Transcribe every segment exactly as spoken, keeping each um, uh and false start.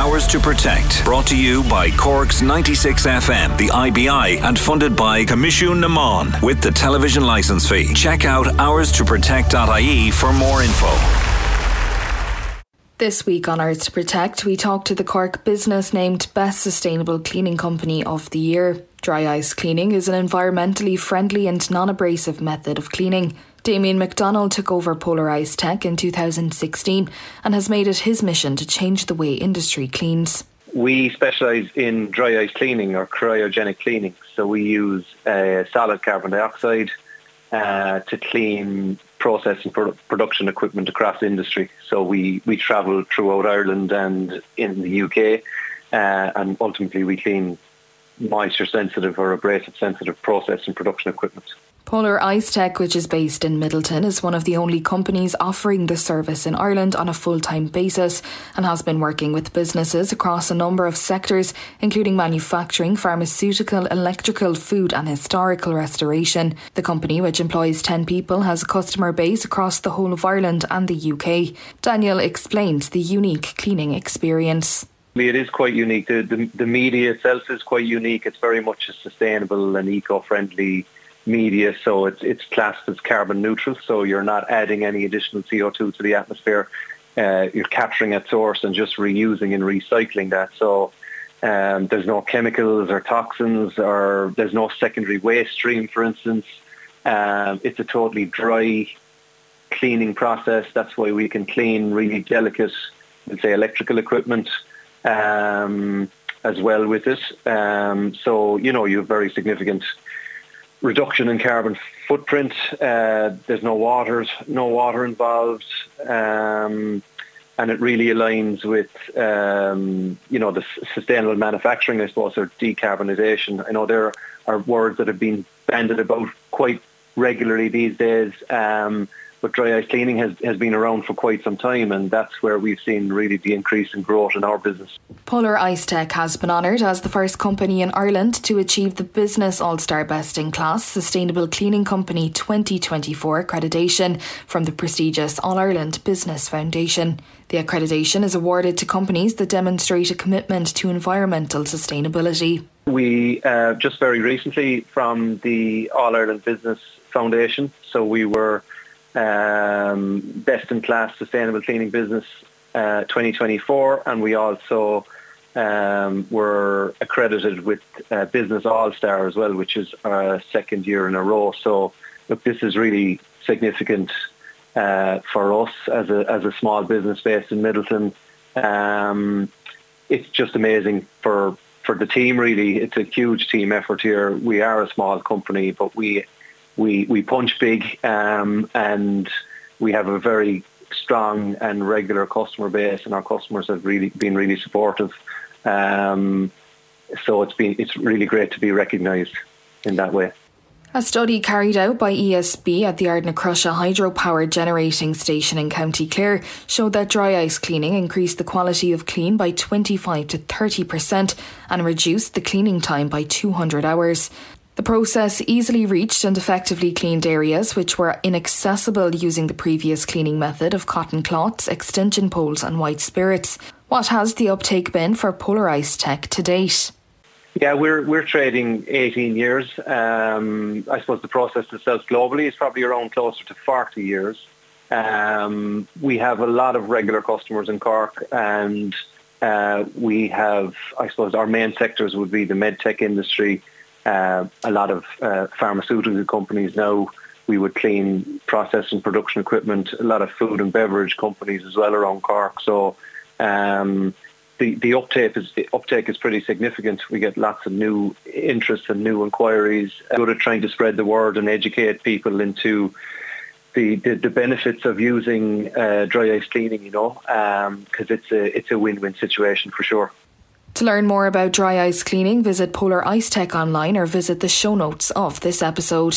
Hours to Protect, brought to you by Cork's ninety-six F M, the I B I, and funded by Comisiún na Mán with the television licence fee. Check out hours to protect dot I E for more info. This week on Hours to Protect, we talk to the Cork business named Best Sustainable Cleaning Company of the Year. Dry ice cleaning is an environmentally friendly and non-abrasive method of cleaning. Damien McDonald took over Polar Ice Tech in two thousand sixteen and has made it his mission to change the way industry cleans. We specialise in dry ice cleaning or cryogenic cleaning. So we use uh, solid carbon dioxide uh, to clean process and pro- production equipment across the industry. So we, we travel throughout Ireland and in the U K uh, and ultimately we clean moisture sensitive or abrasive sensitive process and production equipment. Polar Ice Tech, which is based in Middleton, is one of the only companies offering the service in Ireland on a full-time basis and has been working with businesses across a number of sectors, including manufacturing, pharmaceutical, electrical, food and historical restoration. The company, which employs ten people, has a customer base across the whole of Ireland and the U K. Daniel explains the unique cleaning experience. It is quite unique. The, the, the media itself is quite unique. It's very much a sustainable and eco-friendly media, so it's it's classed as carbon neutral, so you're not adding any additional C O two to the atmosphere. Uh, you're capturing at source and just reusing and recycling that. So um, there's no chemicals or toxins, or there's no secondary waste stream, for instance. Um, it's a totally dry cleaning process. That's why we can clean really delicate, let's say, electrical equipment um, as well with it. Um, so, you know, you have very significant reduction in carbon footprint. Uh, there's no water, no water involved, um, and it really aligns with um, you know the sustainable manufacturing, I suppose, or decarbonisation. I know there are words that have been bandied about quite regularly these days, um, but dry ice cleaning has, has been around for quite some time, and that's where we've seen really the increase in growth in our business. Polar Ice Tech has been honoured as the first company in Ireland to achieve the Business All-Star Best in Class Sustainable Cleaning Company twenty twenty-four accreditation from the prestigious All-Ireland Business Foundation. The accreditation is awarded to companies that demonstrate a commitment to environmental sustainability. We uh, just very recently from the All-Ireland Business Foundation, so we were Um, Best in Class Sustainable Cleaning Business uh, twenty twenty-four, and we also um, were accredited with uh, Business All-Star as well, which is our second year in a row. So look, this is really significant uh, for us as a as a small business based in Middleton. Um, it's just amazing for for the team, really. It's a huge team effort here. We are a small company, but we We we punch big, um, and we have a very strong and regular customer base, and our customers have really been really supportive. Um, so it's been it's really great to be recognised in that way. A study carried out by E S B at the Ardnacrusha hydropower generating station in County Clare showed that dry ice cleaning increased the quality of clean by twenty-five to thirty percent and reduced the cleaning time by two hundred hours. The process easily reached and effectively cleaned areas which were inaccessible using the previous cleaning method of cotton cloths, extension poles and white spirits. What has the uptake been for Polar Ice Tech to date? Yeah, we're we're trading eighteen years. Um, I suppose the process itself globally is probably around closer to forty years. Um, we have a lot of regular customers in Cork, and uh, we have, I suppose, our main sectors would be the medtech industry. Uh, a lot of uh, pharmaceutical companies now, we would clean process and production equipment, a lot of food and beverage companies as well around Cork. So um, the, the uptake is the uptake is pretty significant. We get lots of new interest and new inquiries. Good at trying to spread the word and educate people into the, the, the benefits of using uh, dry ice cleaning, you know, because um, it's a it's a win-win situation for sure. To learn more about dry ice cleaning, visit Polar Ice Tech online or visit the show notes of this episode.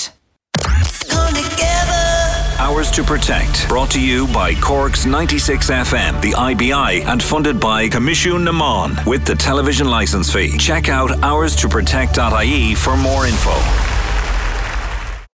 Hours to Protect, brought to you by Cork's ninety-six F M, the I B I, and funded by Comisiún na Mán with the television licence fee. Check out hours to protect dot I E for more info.